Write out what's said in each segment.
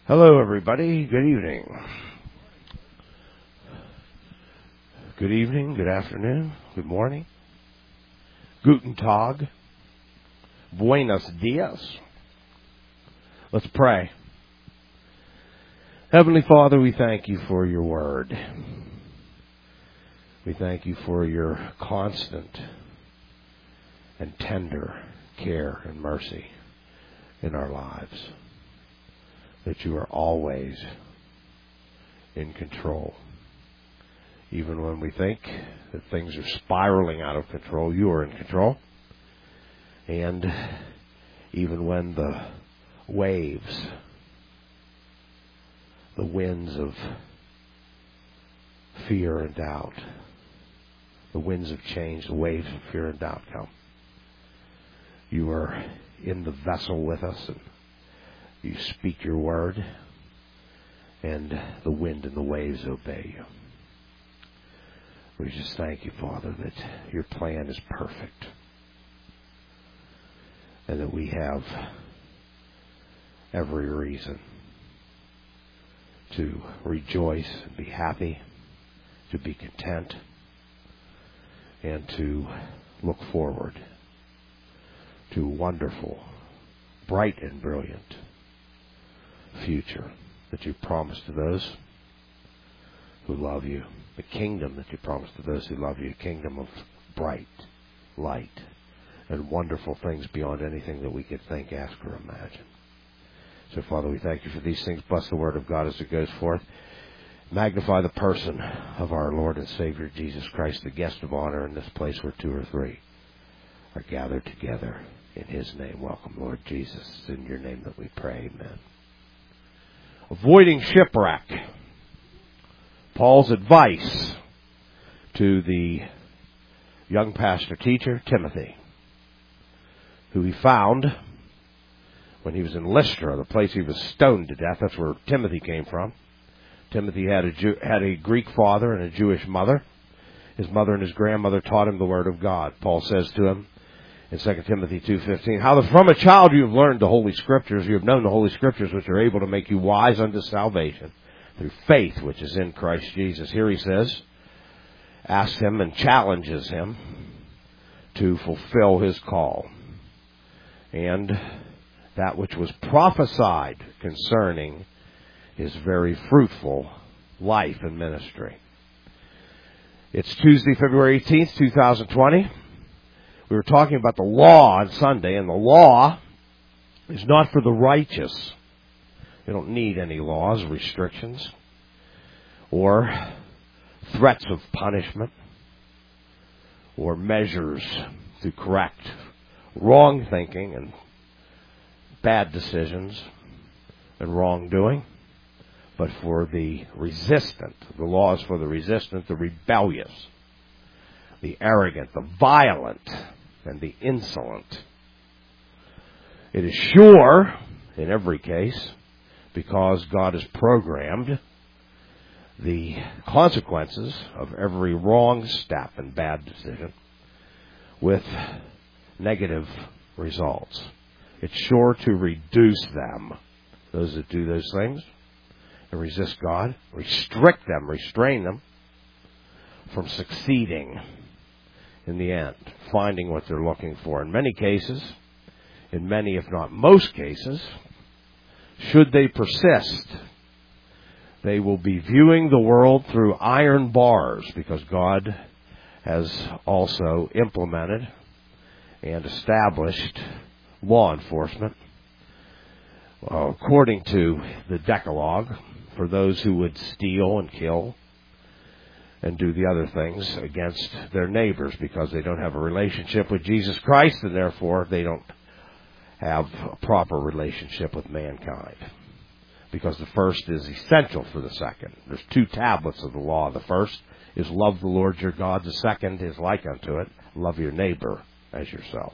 Hello, everybody. Good evening. Good evening, good afternoon, good morning. Guten Tag. Buenos dias. Let's pray. Heavenly Father, we thank you for your word. We thank you for your constant and tender care and mercy in our lives. That you are always in control. Even when we think that things are spiraling out of control, you are in control. And even when the waves, the winds of fear and doubt, the winds of change, the waves of fear and doubt come, you are in the vessel with us, and you speak your word, and the wind and the waves obey you. We just thank you, Father, that your plan is perfect, and that we have every reason to rejoice and be happy, to be content, and to look forward to a wonderful, bright and brilliant future that you promised to those who love you, the kingdom that you promised to those who love you, a kingdom of bright light and wonderful things beyond anything that we could think, ask, or imagine. So, Father, we thank you for these things. Bless the word of God as it goes forth. Magnify the person of our Lord and Savior Jesus Christ, the guest of honor in this place where two or three are gathered together in his name. Welcome, Lord Jesus. It's in your name that we pray. Amen. Avoiding shipwreck. Paul's advice to the young pastor-teacher, Timothy, who he found when he was in Lystra, the place he was stoned to death. That's where Timothy came from. Timothy had a Greek father and a Jewish mother. His mother and his grandmother taught him the Word of God. Paul says to him in 2 Timothy 2:15, how from a child you have learned the Holy Scriptures, you have known the Holy Scriptures, which are able to make you wise unto salvation through faith which is in Christ Jesus. Here he says, asks him and challenges him to fulfill his call. And that which was prophesied concerning his very fruitful life and ministry. It's Tuesday, February 18th, 2020. We were talking about the law on Sunday, and the law is not for the righteous. We don't need any laws, restrictions, or threats of punishment, or measures to correct wrong thinking and bad decisions and wrongdoing, but for the resistant. The law is for the resistant, the rebellious, the arrogant, the violent, and the insolent. It is sure in every case, because God has programmed the consequences of every wrong step and bad decision with negative results. It's sure to reduce them, those that do those things, and resist God, restrict them, restrain them from succeeding in the end, finding what they're looking for. In many cases, in many if not most cases, should they persist, they will be viewing the world through iron bars, because God has also implemented and established law enforcement according to the Decalogue for those who would steal and kill and do the other things against their neighbors, because they don't have a relationship with Jesus Christ, and therefore they don't have a proper relationship with mankind. Because the first is essential for the second. There's two tablets of the law. The first is love the Lord your God. The second is like unto it, love your neighbor as yourself.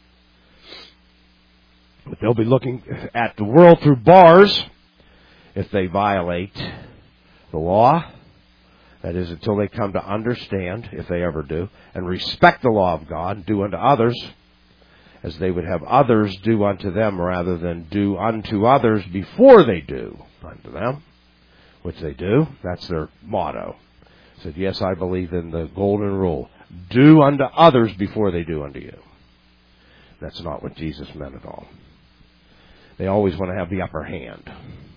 But they'll be looking at the world through bars if they violate the law. That is, until they come to understand, if they ever do, and respect the law of God, and do unto others as they would have others do unto them, rather than do unto others before they do unto them, which they do. That's their motto. Said, yes, I believe in the golden rule. Do unto others before they do unto you. That's not what Jesus meant at all. They always want to have the upper hand.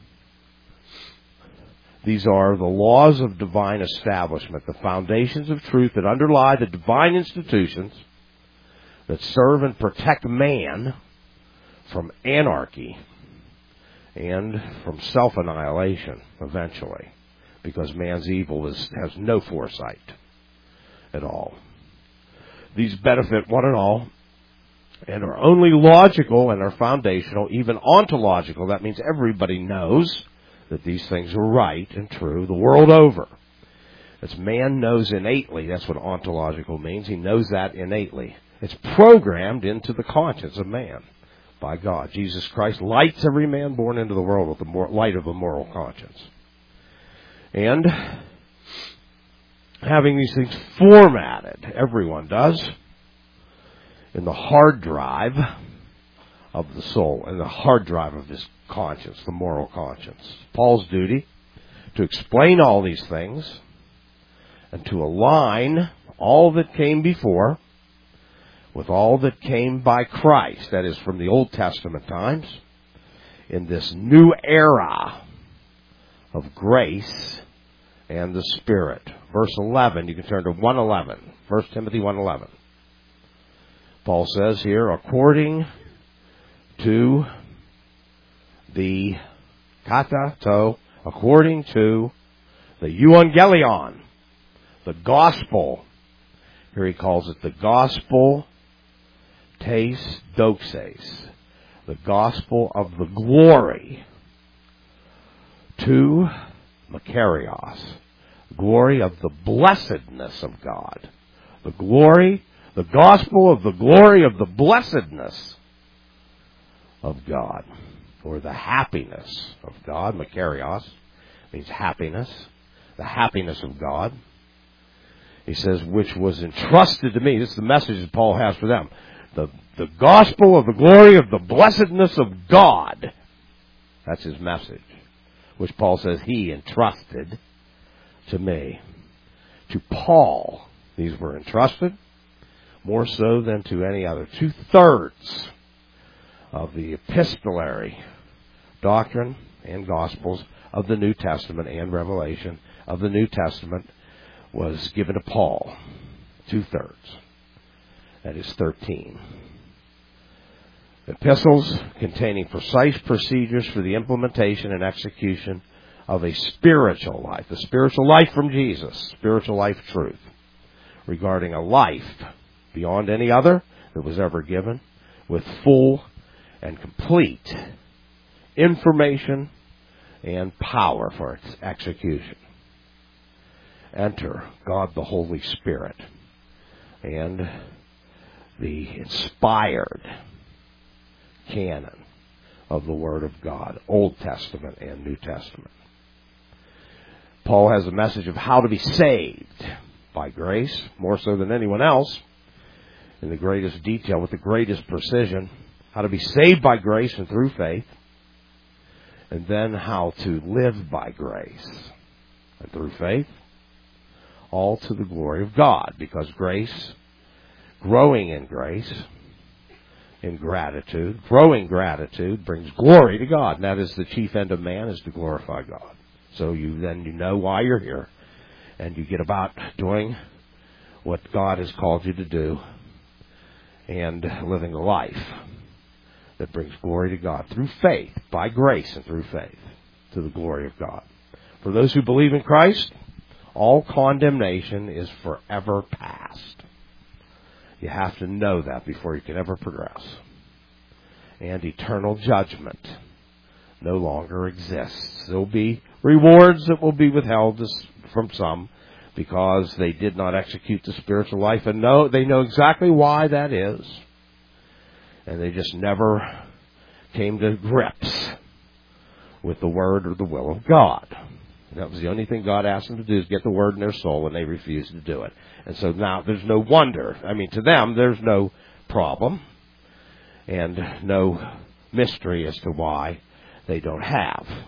These are the laws of divine establishment, the foundations of truth that underlie the divine institutions that serve and protect man from anarchy and from self-annihilation eventually, because man's evil has no foresight at all. These benefit one and all and are only logical and are foundational, even ontological. That means everybody knows that these things are right and true the world over. As man knows innately, that's what ontological means. He knows that innately. It's programmed into the conscience of man by God. Jesus Christ lights every man born into the world with the light of a moral conscience. And having these things formatted, everyone does, in the hard drive of the soul, in the hard drive of this conscience, the moral conscience. Paul's duty to explain all these things and to align all that came before with all that came by Christ, that is from the Old Testament times, in this new era of grace and the Spirit. Verse 11, you can turn to 1:11, 1 Timothy 1:11. Paul says here, according to the katato, according to the euangelion, the gospel. Here he calls it the gospel tes doxes, the gospel of the glory, to makarios, glory of the blessedness of God, the glory, the gospel of the glory of the blessedness of God, or the happiness of God. Makarios means happiness, the happiness of God. He says, which was entrusted to me. This is the message that Paul has for them. The gospel of the glory of the blessedness of God. That's his message, which Paul says he entrusted to me. To Paul, these were entrusted more so than to any other. 2/3 of the epistolary doctrine and gospels of the New Testament and revelation of the New Testament was given to Paul. 2/3. That is 13. Epistles containing precise procedures for the implementation and execution of a spiritual life. The spiritual life from Jesus. Spiritual life truth. Regarding a life beyond any other that was ever given, with full and complete information and power for its execution. Enter God the Holy Spirit and the inspired canon of the Word of God, Old Testament and New Testament. Paul has a message of how to be saved by grace, more so than anyone else, in the greatest detail, with the greatest precision, how to be saved by grace and through faith, and then how to live by grace and through faith, all to the glory of God, because grace, growing in grace, in gratitude, growing gratitude brings glory to God, and that is the chief end of man, is to glorify God. So you know why you're here, and you get about doing what God has called you to do, and living a life that brings glory to God through faith, by grace and through faith, to the glory of God. For those who believe in Christ, all condemnation is forever past. You have to know that before you can ever progress. And eternal judgment no longer exists. There will be rewards that will be withheld from some because they did not execute the spiritual life, and they know exactly why that is. And they just never came to grips with the Word or the will of God. That was the only thing God asked them to do, is get the Word in their soul, and they refused to do it. And so now there's no wonder. I mean, to them, there's no problem and no mystery as to why they don't have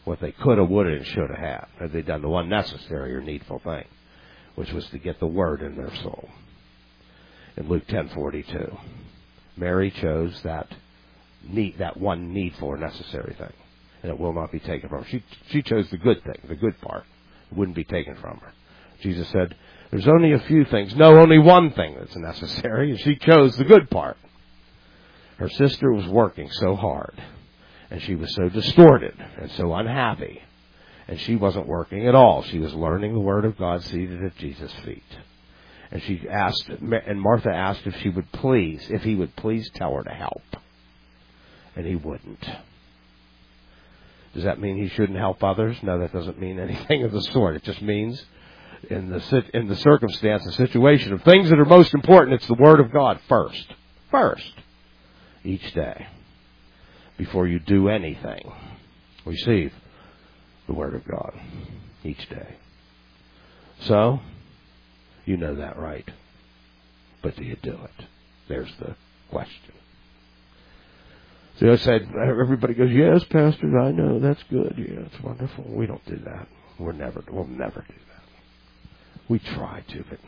what they could have, would have, and should have had. Had they done the one necessary or needful thing, which was to get the Word in their soul. In Luke 10:42, Mary chose that one needful or necessary thing, and it will not be taken from her. She chose the good thing, the good part. It wouldn't be taken from her. Jesus said, there's only a few things. No, only one thing that's necessary, and she chose the good part. Her sister was working so hard, and she was so distorted and so unhappy, and she wasn't working at all. She was learning the Word of God seated at Jesus' feet. And she asked, and Martha asked if he would please tell her to help. And he wouldn't. Does that mean he shouldn't help others? No, that doesn't mean anything of the sort. It just means in the circumstance, the situation of things that are most important, it's the Word of God first. First. Each day. Before you do anything, receive the Word of God. Each day. So, you know that, right? But do you do it? There's the question. So I said, everybody goes, yes, Pastor, I know, that's good. Yeah, it's wonderful. We don't do that. We'll never do that. We try to, but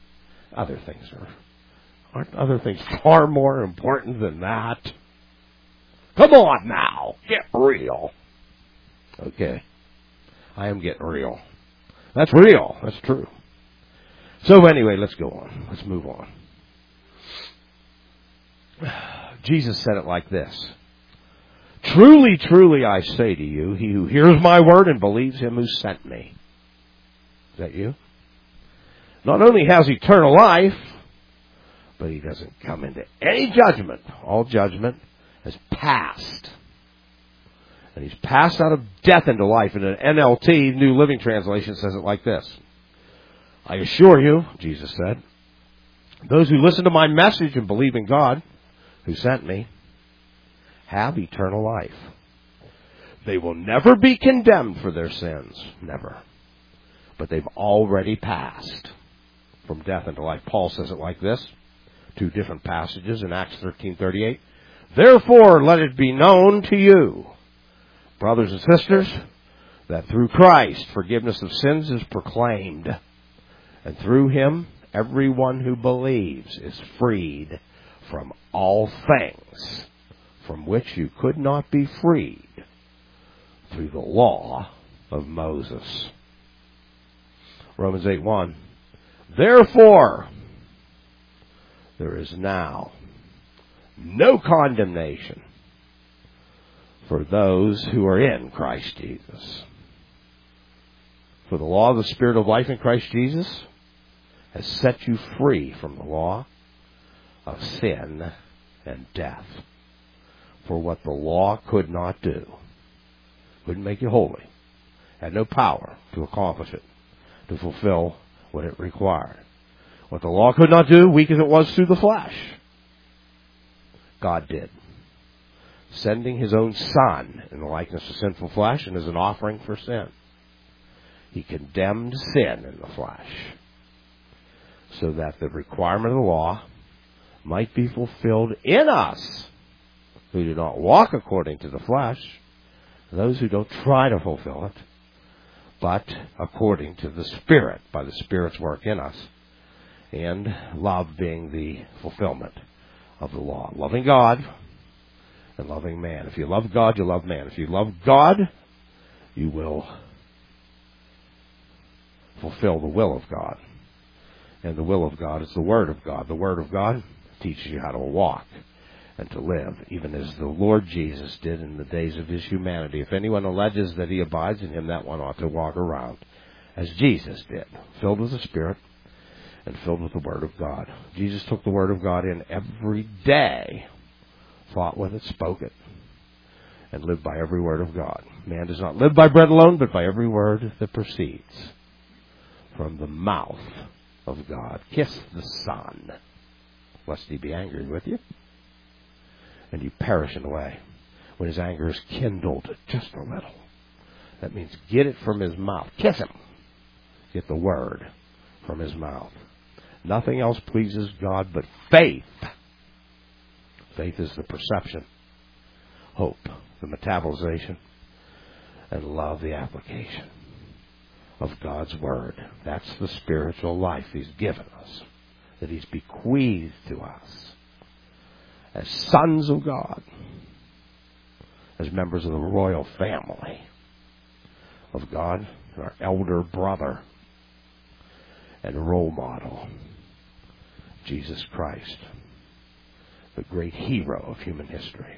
aren't other things far more important than that? Come on now, get real. Okay. I am getting real. That's real. That's true. So anyway, let's go on. Let's move on. Jesus said it like this. Truly, truly, I say to you, he who hears my word and believes him who sent me. Is that you? Not only has eternal life, but he doesn't come into any judgment. All judgment has passed. And he's passed out of death into life. And an NLT, New Living Translation, says it like this. I assure you, Jesus said, those who listen to my message and believe in God, who sent me, have eternal life. They will never be condemned for their sins. Never. But they've already passed from death into life. Paul says it like this. 2 different passages in Acts 13:38. Therefore, let it be known to you, brothers and sisters, that through Christ forgiveness of sins is proclaimed. And through him, everyone who believes is freed from all things from which you could not be freed through the law of Moses. Romans 8:1. Therefore, there is now no condemnation for those who are in Christ Jesus. For the law of the Spirit of life in Christ Jesus has set you free from the law of sin and death. For what the law could not do, couldn't make you holy, had no power to accomplish it, to fulfill what it required. What the law could not do, weak as it was through the flesh, God did. Sending his own Son in the likeness of sinful flesh and as an offering for sin. He condemned sin in the flesh so that the requirement of the law might be fulfilled in us who do not walk according to the flesh, those who don't try to fulfill it, but according to the Spirit, by the Spirit's work in us, and love being the fulfillment of the law. Loving God and loving man. If you love God, you love man. If you love God, you will fulfill the will of God. And the will of God is the Word of God. The Word of God teaches you how to walk and to live, even as the Lord Jesus did in the days of his humanity. If anyone alleges that he abides in him, that one ought to walk around as Jesus did, filled with the Spirit and filled with the Word of God. Jesus took the Word of God in every day, thought with it, spoke it, and lived by every word of God. Man does not live by bread alone, but by every word that proceeds from the mouth of God. Kiss the Son, lest he be angry with you, and you perish in the way. When his anger is kindled just a little, that means get it from his mouth. Kiss him. Get the word from his mouth. Nothing else pleases God but faith. Faith is the perception, hope, the metabolization, and love the application of God's Word. That's the spiritual life He's given us, that He's bequeathed to us as sons of God, as members of the royal family of God, and our elder brother and role model, Jesus Christ, the great hero of human history.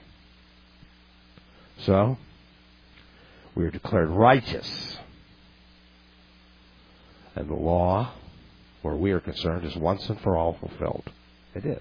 So, we are declared righteous. And the law, where we are concerned, is once and for all fulfilled. It is.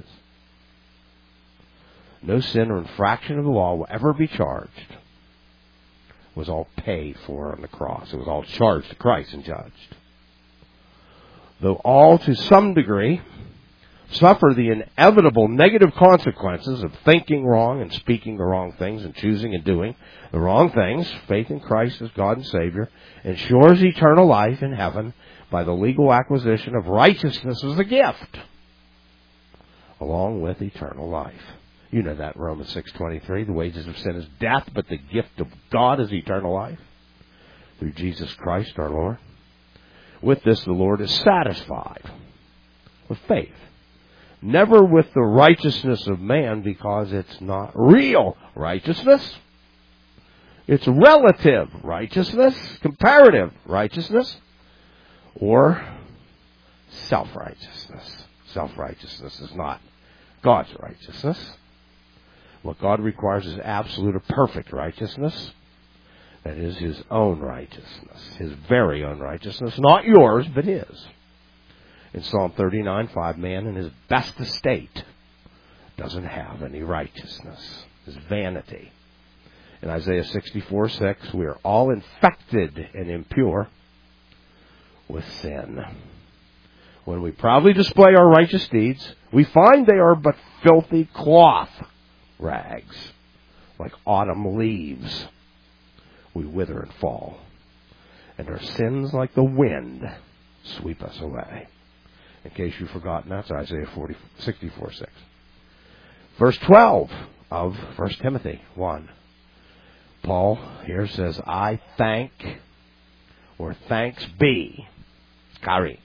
No sin or infraction of the law will ever be charged. It was all paid for on the cross. It was all charged to Christ and judged. Though all, to some degree, suffer the inevitable negative consequences of thinking wrong and speaking the wrong things and choosing and doing the wrong things, faith in Christ as God and Savior ensures eternal life in heaven by the legal acquisition of righteousness as a gift, along with eternal life. You know that, Romans 6:23, the wages of sin is death, but the gift of God is eternal life through Jesus Christ our Lord. With this, the Lord is satisfied with faith, never with the righteousness of man, because it's not real righteousness. It's relative righteousness, comparative righteousness, or self-righteousness. Self-righteousness is not God's righteousness. What God requires is absolute or perfect righteousness. That is His own righteousness, His very own righteousness, not yours, but His. In Psalm 39:5, man in his best estate doesn't have any righteousness. It's vanity. In Isaiah 64:6, we are all infected and impure with sin. When we proudly display our righteous deeds, we find they are but filthy cloth rags, like autumn leaves. We wither and fall, and our sins, like the wind, sweep us away. In case you've forgotten, that's Isaiah 64:6. Verse 12 of 1 Timothy 1. Paul here says, I thank, or thanks be, Kari.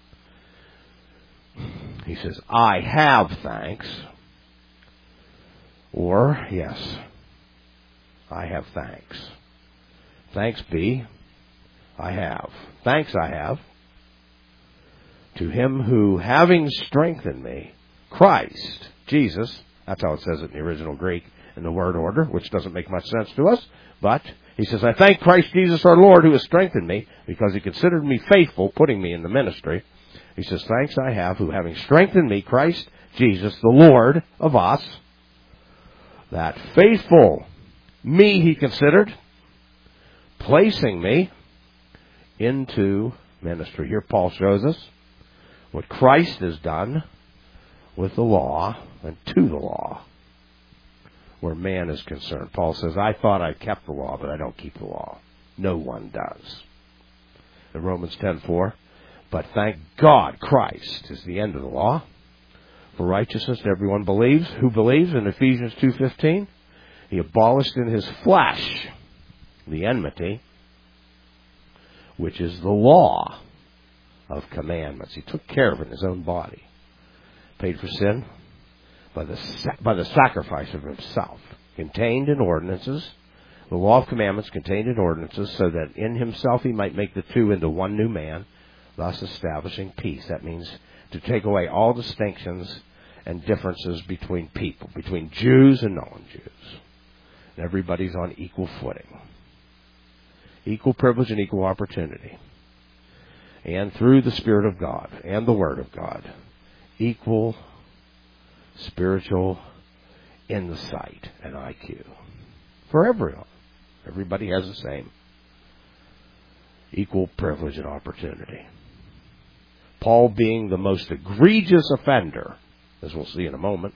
He says, I have thanks, or, yes, I have thanks. Thanks be, I have. Thanks I have to Him who, having strengthened me, Christ, Jesus, that's how it says it in the original Greek, in the word order, which doesn't make much sense to us, but he says, I thank Christ Jesus our Lord who has strengthened me, because He considered me faithful, putting me in the ministry. He says, thanks I have, who having strengthened me, Christ Jesus, the Lord of us, that faithful me He considered, placing me into ministry. Here Paul shows us what Christ has done with the law and to the law, where man is concerned. Paul says, I thought I kept the law, but I don't keep the law. No one does. In Romans 10:4, but thank God Christ is the end of the law, for righteousness to everyone who believes. In Ephesians 2:15, He abolished in His flesh the enmity, which is the law of commandments. He took care of it in His own body. Paid for sin by the sacrifice of Himself, contained in ordinances. The law of commandments contained in ordinances, so that in Himself He might make the two into one new man, thus establishing peace. That means to take away all distinctions and differences between people, between Jews and non-Jews. And everybody's on equal footing. Equal privilege and equal opportunity. And through the Spirit of God and the Word of God, equal spiritual insight and IQ. For everyone. Everybody has the same equal privilege and opportunity. Paul being the most egregious offender, as we'll see in a moment,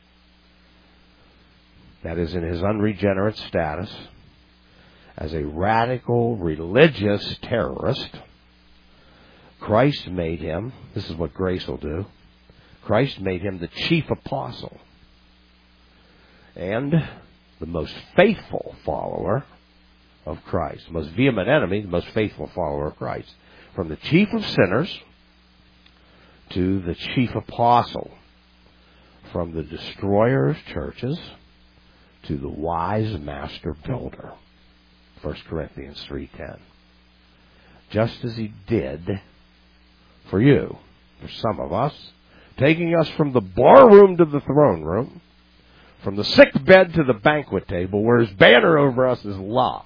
that is in his unregenerate status, as a radical religious terrorist, Christ made him, this is what grace will do, Christ made him the chief apostle and the most faithful follower of Christ. The most vehement enemy, the most faithful follower of Christ. From the chief of sinners to the chief apostle. From the destroyer of churches to the wise master builder. 1 Corinthians 3:10. Just as he did for you, for some of us, taking us from the bar room to the throne room, from the sick bed to the banquet table, where his banner over us is love.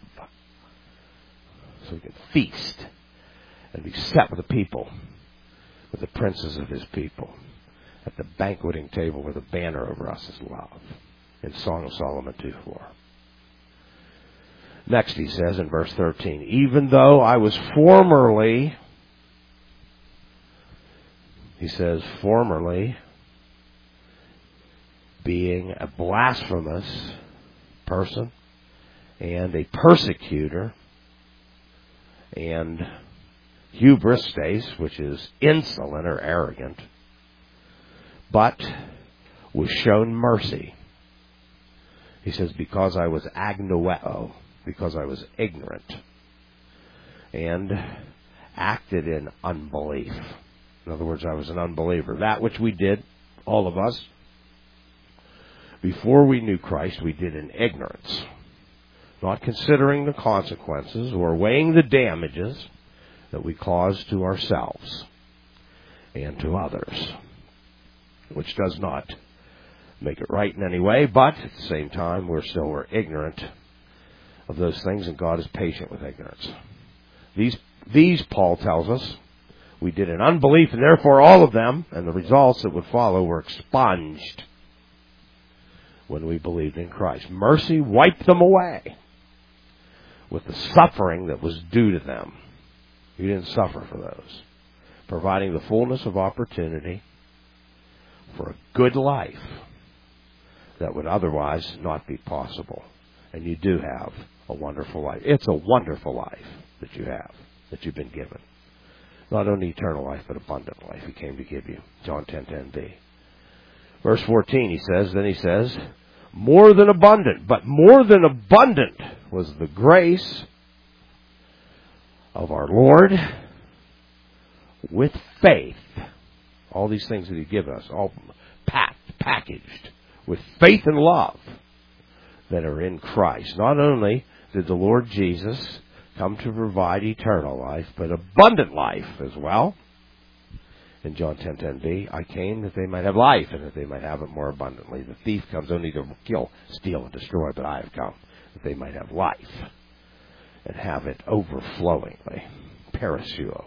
So we can feast and be set with the people, with the princes of his people, at the banqueting table where the banner over us is love. In Song of Solomon 2:4. Next he says in verse 13, even though I was formerly, he says, formerly being a blasphemous person and a persecutor and hubristes, which is insolent or arrogant, but was shown mercy. He says, because I was agnoeo, because I was ignorant, and acted in unbelief. In other words, I was an unbeliever. That which we did, all of us, before we knew Christ, we did in ignorance, not considering the consequences or weighing the damages that we caused to ourselves and to others, which does not make it right in any way, but at the same time, we're ignorant of those things, and God is patient with ignorance. These, Paul tells us, we did in unbelief, and therefore all of them, and the results that would follow, were expunged when we believed in Christ. Mercy wiped them away with the suffering that was due to them. You didn't suffer for those, providing the fullness of opportunity for a good life that would otherwise not be possible. And you do have a wonderful life. It's a wonderful life that you have, that you've been given. Not only eternal life, but abundant life he came to give you. John 10:10b. Verse 14, he says, more than abundant, but more than abundant was the grace of our Lord with faith. All these things that he's given us, all packaged with faith and love that are in Christ. Not only did the Lord Jesus come to provide eternal life, but abundant life as well. In John 10:10b, I came that they might have life, and that they might have it more abundantly. The thief comes only to kill, steal, and destroy, but I have come that they might have life, and have it overflowingly. Parasuo.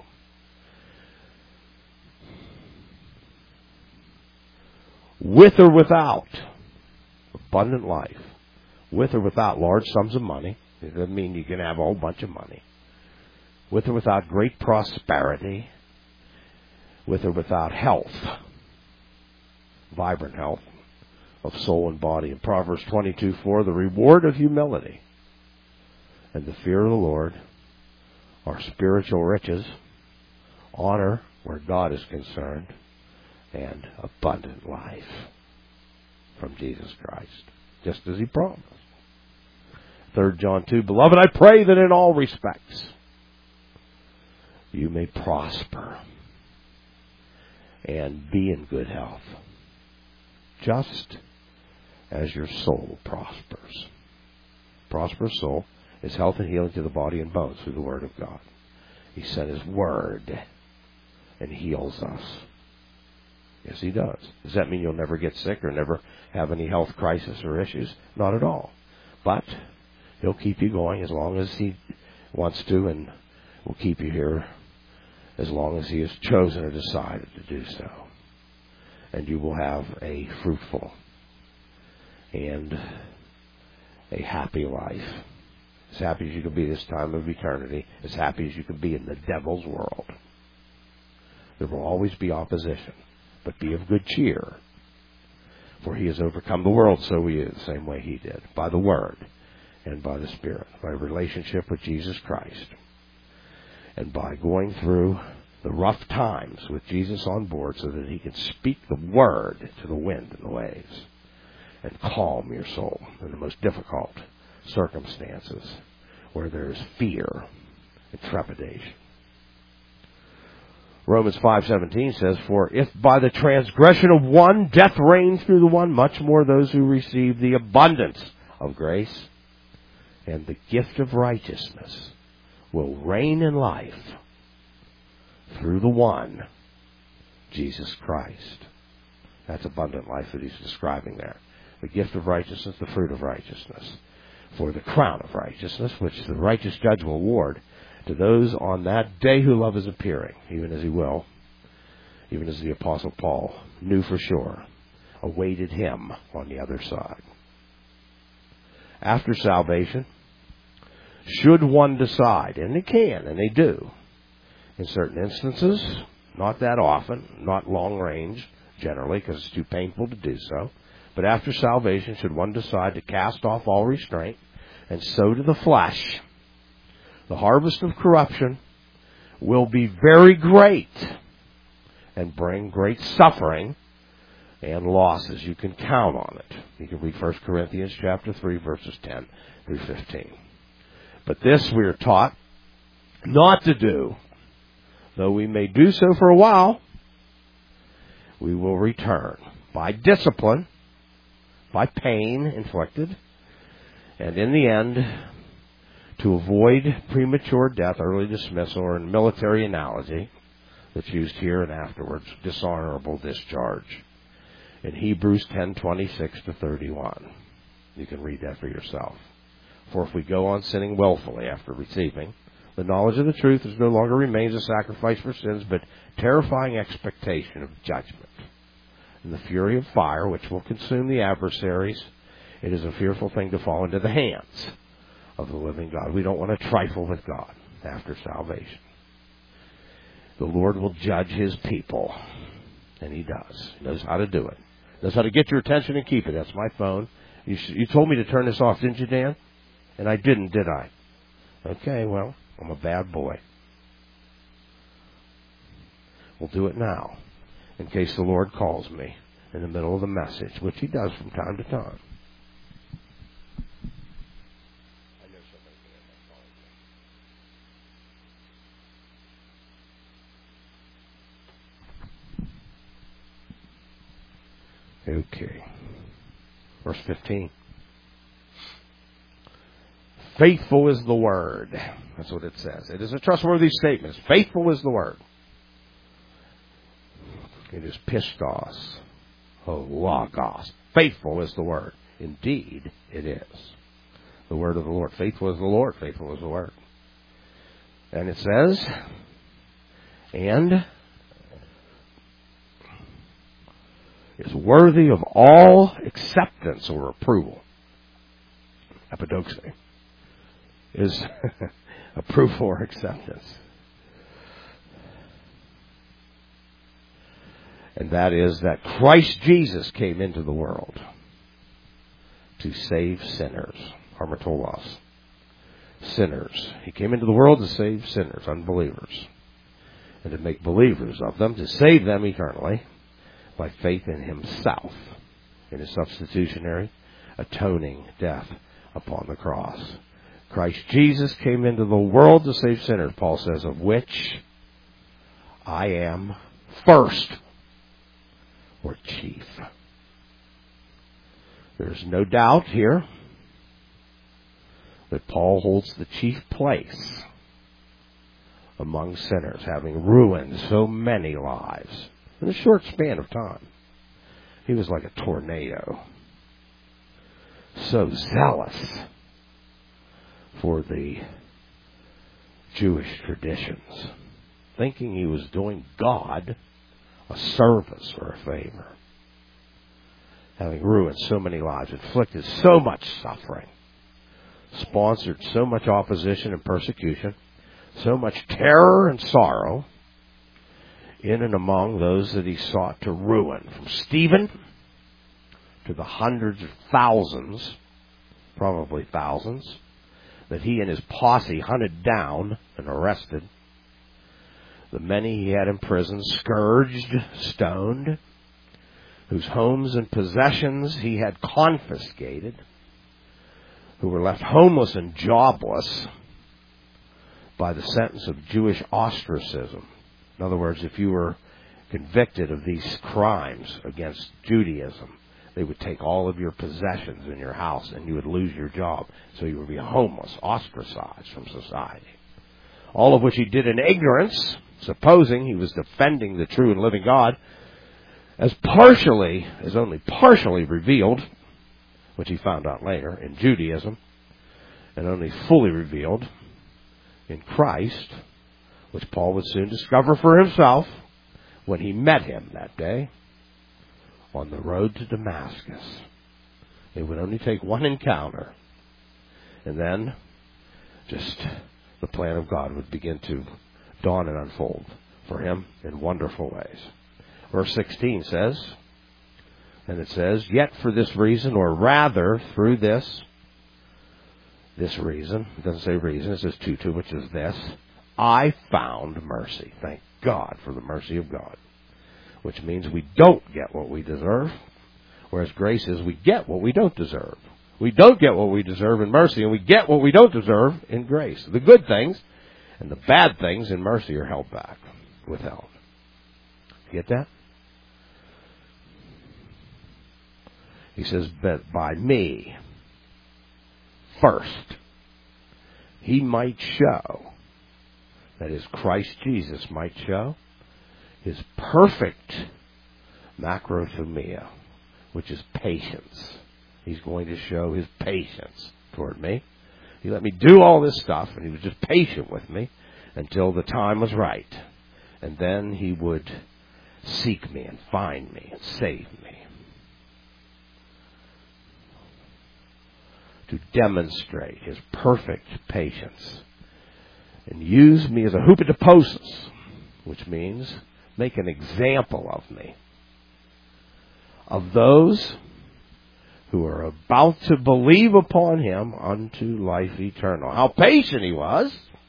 With or without abundant life, with or without large sums of money. It doesn't mean you can have a whole bunch of money. With or without great prosperity, with or without health, vibrant health of soul and body. In Proverbs 22:4, the reward of humility and the fear of the Lord are spiritual riches, honor where God is concerned, and abundant life from Jesus Christ, just as he promised. 3 John 2, beloved, I pray that in all respects you may prosper and be in good health, just as your soul prospers. Prosperous soul is health and healing to the body and bones through the Word of God. He sent his Word and heals us. Yes, he does. Does that mean you'll never get sick or never have any health crisis or issues? Not at all. But he'll keep you going as long as he wants to, and will keep you here as long as he has chosen or decided to do so. And you will have a fruitful and a happy life. As happy as you can be this time of eternity, as happy as you can be in the devil's world. There will always be opposition, but be of good cheer. For he has overcome the world, so we the same way he did, by the Word and by the Spirit, by relationship with Jesus Christ, and by going through the rough times with Jesus on board so that he can speak the Word to the wind and the waves and calm your soul in the most difficult circumstances where there's fear and trepidation. Romans 5:17 says, "For if by the transgression of one death reigned through the one, much more those who receive the abundance of grace and the gift of righteousness will reign in life through the one, Jesus Christ." That's abundant life that he's describing there. The gift of righteousness, the fruit of righteousness. For the crown of righteousness, which the righteous judge will award to those on that day who love his appearing, even as he will, even as the Apostle Paul knew for sure, awaited him on the other side. After salvation, should one decide, and they can, and they do, in certain instances, not that often, not long range, generally, because it's too painful to do so, but after salvation, should one decide to cast off all restraint and sow to the flesh, the harvest of corruption will be very great and bring great suffering and losses. You can count on it. You can read 1 Corinthians chapter 3, verses 10 through 15. But this we are taught not to do. Though we may do so for a while, we will return by discipline, by pain inflicted, and in the end, to avoid premature death, early dismissal, or in military analogy that's used here and afterwards, dishonorable discharge. In Hebrews 10:26-31. You can read that for yourself. For if we go on sinning willfully after receiving the knowledge of the truth, there no longer remains a sacrifice for sins, but terrifying expectation of judgment and the fury of fire, which will consume the adversaries. It is a fearful thing to fall into the hands of the living God. We don't want to trifle with God after salvation. The Lord will judge his people, and he does. He knows how to do it. He knows how to get your attention and keep it. That's my phone. You told me to turn this off, didn't you, Dan? And I didn't, did I? Okay, well, I'm a bad boy. We'll do it now, in case the Lord calls me in the middle of the message, which he does from time to time. Okay. Verse 15. Faithful is the word. That's what it says. It is a trustworthy statement. Faithful is the word. It is pistos, logos. Faithful is the word. Indeed, it is. The word of the Lord. Faithful is the Lord. Faithful is the word. And it says, and is worthy of all acceptance or approval. Apodoxy is approval or acceptance. And that is that Christ Jesus came into the world to save sinners. Harmatolos. Sinners. He came into the world to save sinners, unbelievers, and to make believers of them, to save them eternally by faith in himself, in his substitutionary, atoning death upon the cross. Christ Jesus came into the world to save sinners, Paul says, of which I am first, or chief. There's no doubt here that Paul holds the chief place among sinners, having ruined so many lives in a short span of time. He was like a tornado, so zealous for the Jewish traditions, thinking he was doing God a service or a favor, having ruined so many lives, inflicted so much suffering, sponsored so much opposition and persecution, so much terror and sorrow in and among those that he sought to ruin, from Stephen to the hundreds of thousands, probably thousands, that he and his posse hunted down and arrested, the many he had imprisoned, scourged, stoned, whose homes and possessions he had confiscated, who were left homeless and jobless, by the sentence of Jewish ostracism. In other words, if you were convicted of these crimes against Judaism, they would take all of your possessions in your house and you would lose your job. So you would be homeless, ostracized from society. All of which he did in ignorance, supposing he was defending the true and living God, as only partially revealed, which he found out later in Judaism, and only fully revealed in Christ, which Paul would soon discover for himself when he met him that day on the road to Damascus. It would only take one encounter, and then just the plan of God would begin to dawn and unfold for him in wonderful ways. Verse 16 says, and it says, yet for this reason, or rather through this reason, it doesn't say reason, it says to, which is this, I found mercy. Thank God for the mercy of God. Which means we don't get what we deserve, whereas grace is we get what we don't deserve. We don't get what we deserve in mercy, and we get what we don't deserve in grace. The good things and the bad things in mercy are held back, withheld. Get that? He says, but by me, first, he might show, that is, Christ Jesus might show, his perfect macrothumia, which is patience. He's going to show his patience toward me. He let me do all this stuff, and he was just patient with me until the time was right. And then he would seek me and find me and save me. To demonstrate his perfect patience. And use me as a hupotoposis, which means make an example of me. Of those who are about to believe upon him unto life eternal. How patient he was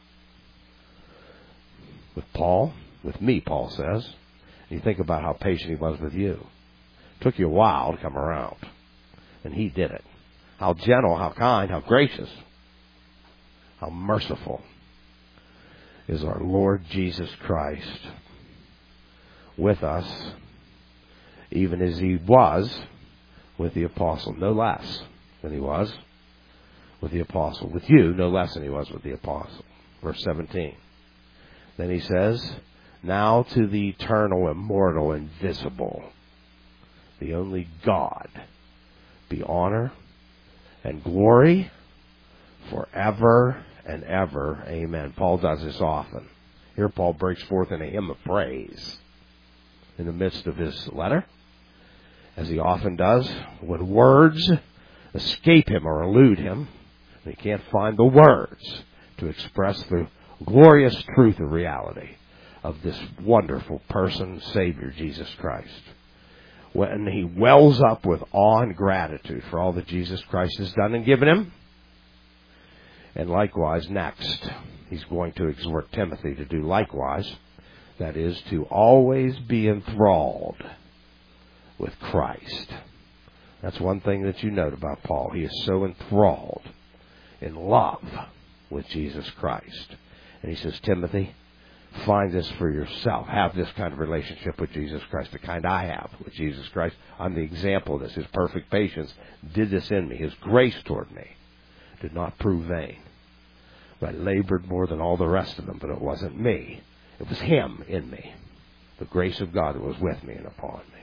with Paul, with me, Paul says. You think about how patient he was with you. It took you a while to come around, and he did it. How gentle, how kind, how gracious, how merciful is our Lord Jesus Christ with us, even as he was with the apostle, no less than he was with the apostle. With you, no less than he was with the apostle. Verse 17. Then he says, now to the eternal, immortal, invisible, the only God, be honor and glory forever and ever. Amen. Paul does this often. Here Paul breaks forth in a hymn of praise in the midst of his letter, as he often does when words escape him or elude him. And he can't find the words to express the glorious truth of reality of this wonderful person, Savior, Jesus Christ. When he wells up with awe and gratitude for all that Jesus Christ has done and given him. And likewise, next, he's going to exhort Timothy to do likewise. That is, to always be enthralled with Christ. That's one thing that you note about Paul. He is so enthralled in love with Jesus Christ. And he says, Timothy, find this for yourself. Have this kind of relationship with Jesus Christ, the kind I have with Jesus Christ. I'm the example of this. His perfect patience did this in me. His grace toward me did not prove vain. I labored more than all the rest of them, but it wasn't me. It was him in me. The grace of God that was with me and upon me.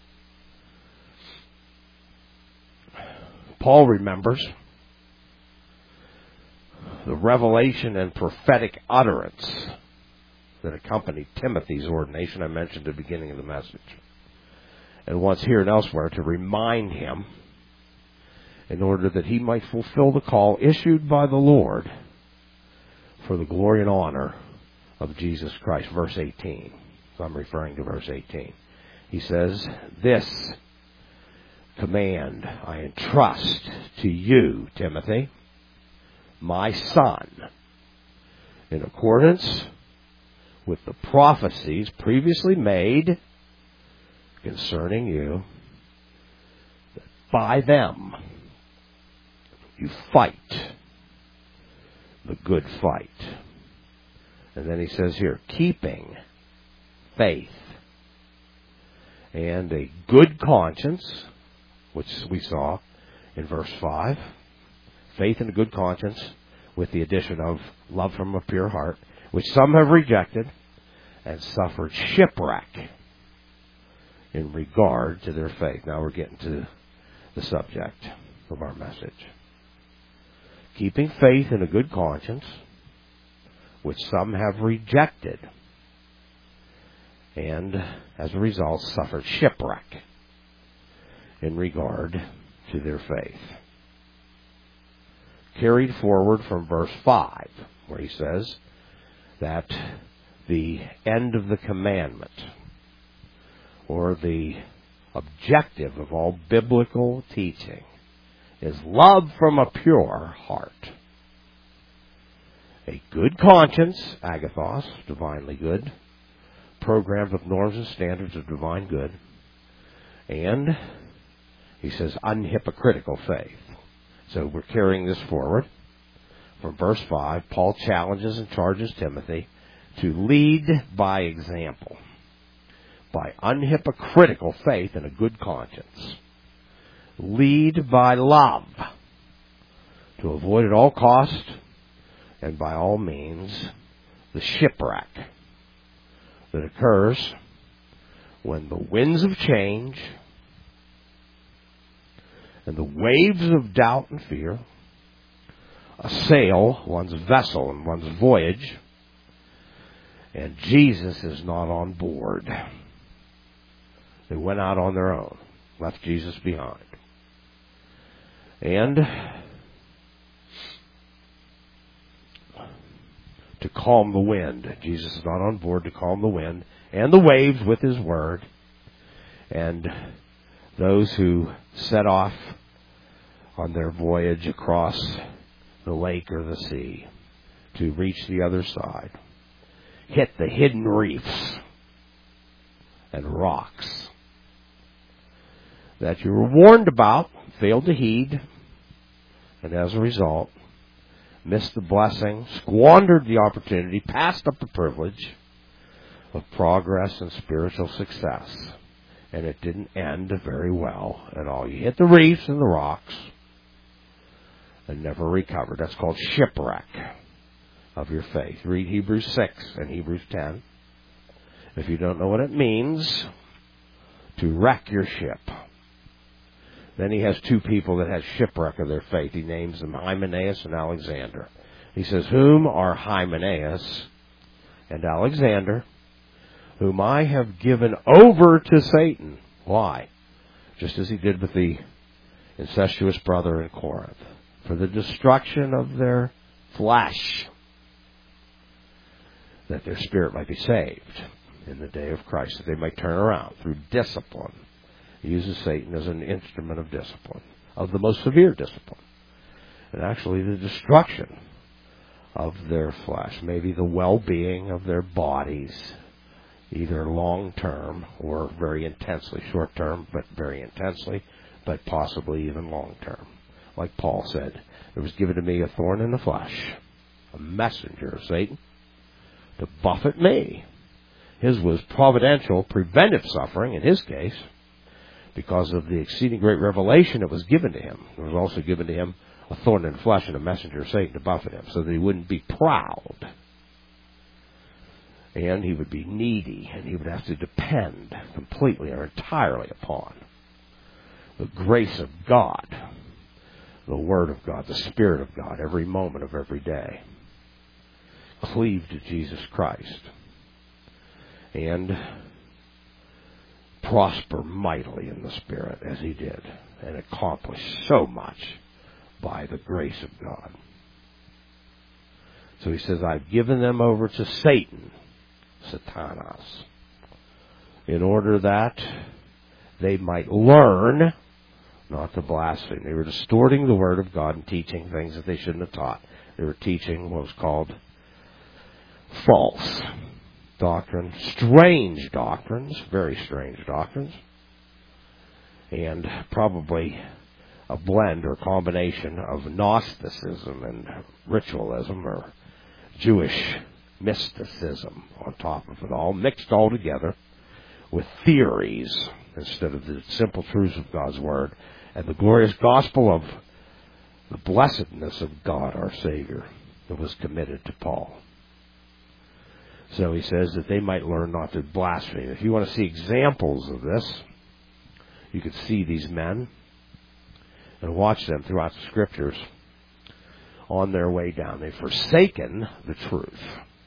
Paul remembers the revelation and prophetic utterance that accompanied Timothy's ordination I mentioned at the beginning of the message. And wants here and elsewhere to remind him in order that he might fulfill the call issued by the Lord for the glory and honor of Jesus Christ. Verse 18. So I'm referring to verse 18. He says, this command I entrust to you, Timothy, my son, in accordance with the prophecies previously made concerning you, that by them you fight the good fight And then he says here, keeping faith and a good conscience, which we saw in verse 5. Faith and a good conscience with the addition of love from a pure heart, which some have rejected and suffered shipwreck in regard to their faith. Now we're getting to the subject of our message. Keeping faith and a good conscience, which some have rejected, and as a result suffered shipwreck in regard to their faith. Carried forward from verse 5, where he says that the end of the commandment, or the objective of all biblical teaching, is love from a pure heart. A good conscience, agathos, divinely good, programmed with norms and standards of divine good, and, he says, unhypocritical faith. So we're carrying this forward. From verse 5, Paul challenges and charges Timothy to lead by example, by unhypocritical faith and a good conscience. Lead by love, to avoid at all cost and by all means the shipwreck that occurs when the winds of change and the waves of doubt and fear assail one's vessel and one's voyage, and Jesus is not on board. They went out on their own, left Jesus behind. And to calm the wind. Jesus is not on board to calm the wind and the waves with his word. And those who set off on their voyage across the lake or the sea to reach the other side hit the hidden reefs and rocks that you were warned about, failed to heed, and as a result missed the blessing, squandered the opportunity, passed up the privilege of progress and spiritual success. And it didn't end very well at all. You hit the reefs and the rocks and never recovered. That's called shipwreck of your faith. Read Hebrews 6 and Hebrews 10. If you don't know what it means to wreck your ship. Then he has two people that had shipwreck of their faith. He names them Hymenaeus and Alexander. He says, whom are Hymenaeus and Alexander, whom I have given over to Satan. Why? Just as he did with the incestuous brother in Corinth. For the destruction of their flesh, that their spirit might be saved in the day of Christ, that they might turn around through discipline. He uses Satan as an instrument of discipline, of the most severe discipline. And actually the destruction of their flesh, maybe the well-being of their bodies, either long-term or very intensely, short-term, but very intensely, but possibly even long-term. Like Paul said, there was given to me a thorn in the flesh, a messenger of Satan, to buffet me. His was providential, preventive suffering in his case, because of the exceeding great revelation that was given to him. There was also given to him a thorn in the flesh and a messenger of Satan to buffet him, so that he wouldn't be proud. And he would be needy, and he would have to depend completely or entirely upon the grace of God, the Word of God, the Spirit of God, every moment of every day. Cleave to Jesus Christ. And prosper mightily in the Spirit as he did, and accomplish so much by the grace of God. So he says, I've given them over to Satan, Satanas, in order that they might learn not to blaspheme. They were distorting the Word of God and teaching things that they shouldn't have taught. They were teaching what was called false doctrine, strange doctrines, very strange doctrines, and probably a blend or combination of Gnosticism and ritualism or Jewish mysticism on top of it all, mixed all together with theories instead of the simple truths of God's Word and the glorious gospel of the blessedness of God our Savior that was committed to Paul. So he says that they might learn not to blaspheme. If you want to see examples of this, you could see these men and watch them throughout the Scriptures on their way down. They've forsaken the truth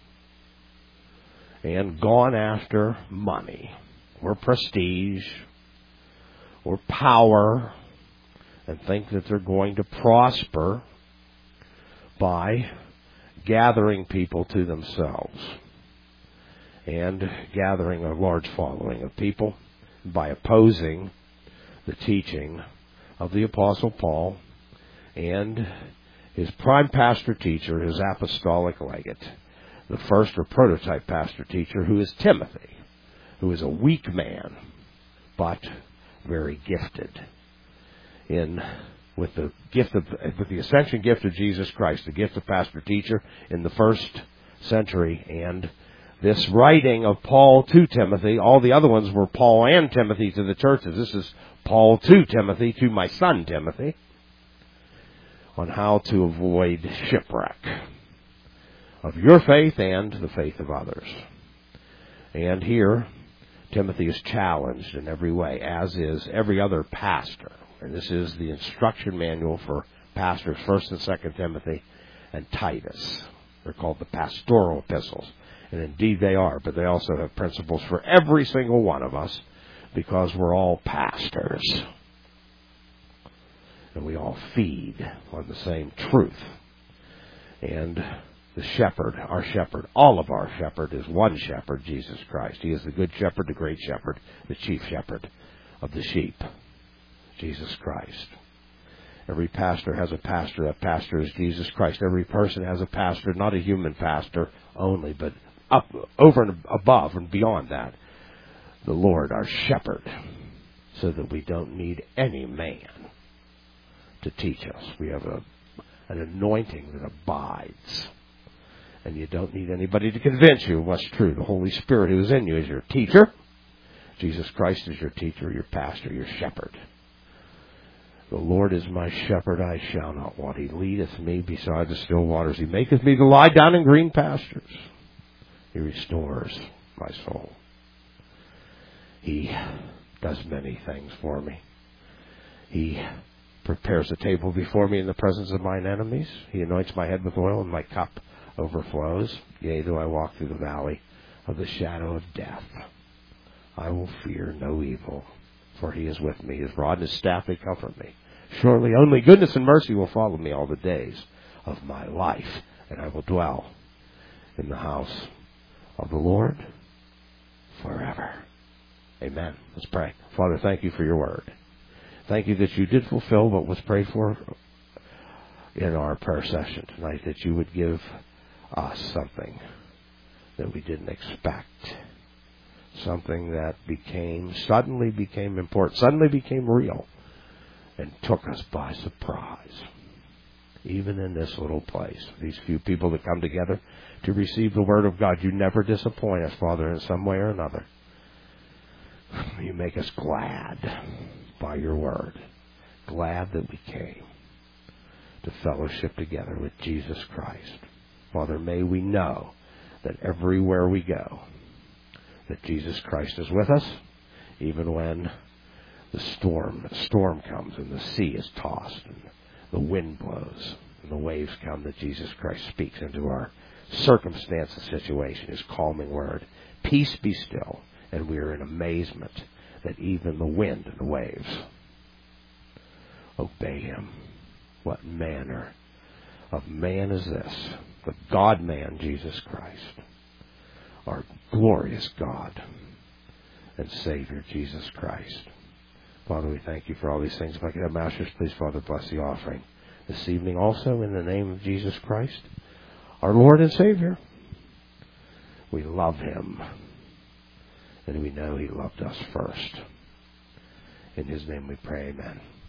and gone after money or prestige or power and think that they're going to prosper by gathering people to themselves and gathering a large following of people by opposing the teaching of the Apostle Paul and his prime pastor teacher, his apostolic legate, the first or prototype pastor teacher, who is Timothy, who is a weak man, but very gifted with the ascension gift of Jesus Christ, the gift of pastor teacher in the first century. And this writing of Paul to Timothy, all the other ones were Paul and Timothy to the churches. This is Paul to Timothy, to my son Timothy, on how to avoid shipwreck of your faith and the faith of others. And here, Timothy is challenged in every way, as is every other pastor. And this is the instruction manual for pastors, 1st and 2nd Timothy and Titus. They're called the pastoral epistles. And indeed they are, but they also have principles for every single one of us, because we're all pastors. And we all feed on the same truth. And the shepherd, our shepherd, all of our shepherd is one shepherd, Jesus Christ. He is the good shepherd, the great shepherd, the chief shepherd of the sheep, Jesus Christ. Every pastor has a pastor. That pastor is Jesus Christ. Every person has a pastor, not a human pastor only, but up, over and above and beyond that, the Lord, our shepherd, so that we don't need any man to teach us. We have an anointing that abides. And you don't need anybody to convince you of what's true. The Holy Spirit who is in you is your teacher. Jesus Christ is your teacher, your pastor, your shepherd. The Lord is my shepherd, I shall not want. He leadeth me beside the still waters. He maketh me to lie down in green pastures. He restores my soul. He does many things for me. He prepares a table before me in the presence of mine enemies. He anoints my head with oil, and my cup overflows. Yea, though I walk through the valley of the shadow of death, I will fear no evil, for he is with me. His rod and his staff, they comfort me. Surely only goodness and mercy will follow me all the days of my life, and I will dwell in the house of the Lord forever. Amen. Let's pray. Father, thank you for your word. Thank you that you did fulfill what was prayed for in our prayer session tonight, that you would give us something that we didn't expect, something that suddenly became important, suddenly became real, and took us by surprise. Even in this little place, these few people that come together to receive the word of God, you never disappoint us, Father, in some way or another. You make us glad by your word, glad that we came to fellowship together with Jesus Christ. Father, may we know that everywhere we go, that Jesus Christ is with us, even when the storm comes and the sea is tossed and the wind blows and the waves come, that Jesus Christ speaks into our circumstance and situation, his calming word. Peace, be still. And we are in amazement that even the wind and the waves obey him. What manner of man is this? The God-man, Jesus Christ, our glorious God and Savior, Jesus Christ. Father, we thank you for all these things. If I could have masters, please, Father, bless the offering this evening also in the name of Jesus Christ, our Lord and Savior. We love him, and we know he loved us first. In his name we pray, amen.